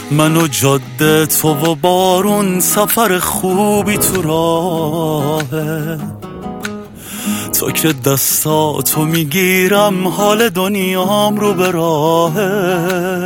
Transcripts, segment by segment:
من و جاده تو و بارون سفر خوبی تو راهه، تو که دستاتو میگیرم حال دنیام رو به راهه.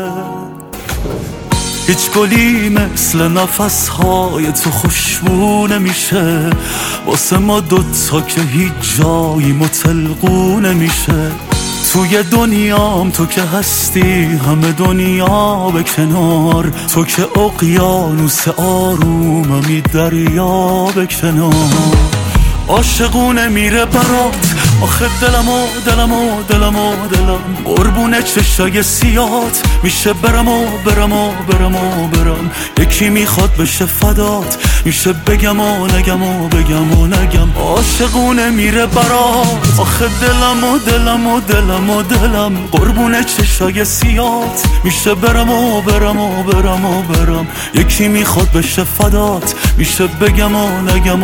هیچ گلی مثل نفسهای تو خوشبو نمیشه واسه ما دوتا که هیچ جایی متلقو نمیشه. توی دنیام تو که هستی همه دنیا به کنار، تو که اقیانوس آروممی دریا به کنار. عاشقونه میره برات آخه دلم قربون چشای سیات میشه برم یکی میخواد بشه فدات میشه بگم و نگم. عاشقونه میره برات آخه دلم قربون چشای سیات میشه برم یکی میخواد بشه فدات میشه بگم و نگم.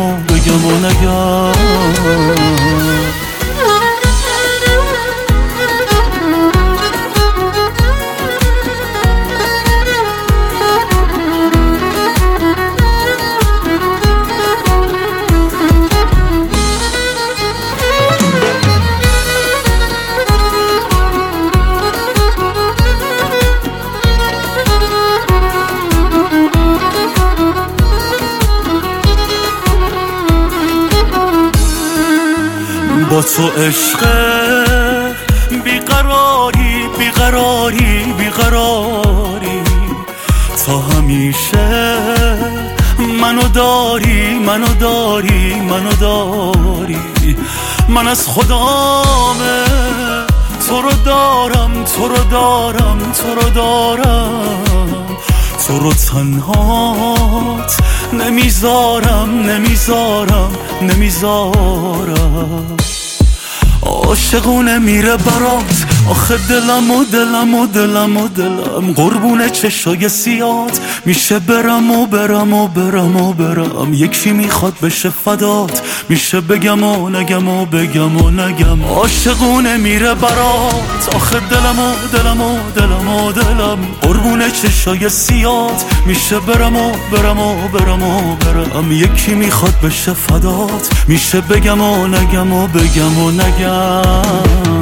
با تو عشق بیقراری تا همیشه منو داری من از خدامه تو رو دارم تو رو تنهات نمیذارم. عاشقونه میره برات آخه دلم قربون چشای سیات میشه برم یکی میخواد بشه فدات میشه بگم و نگم. عاشقونه میره برات آخه دلم قربون چشای سیات میشه برم یکی میخواد بشه فدات میشه بگم و نگم.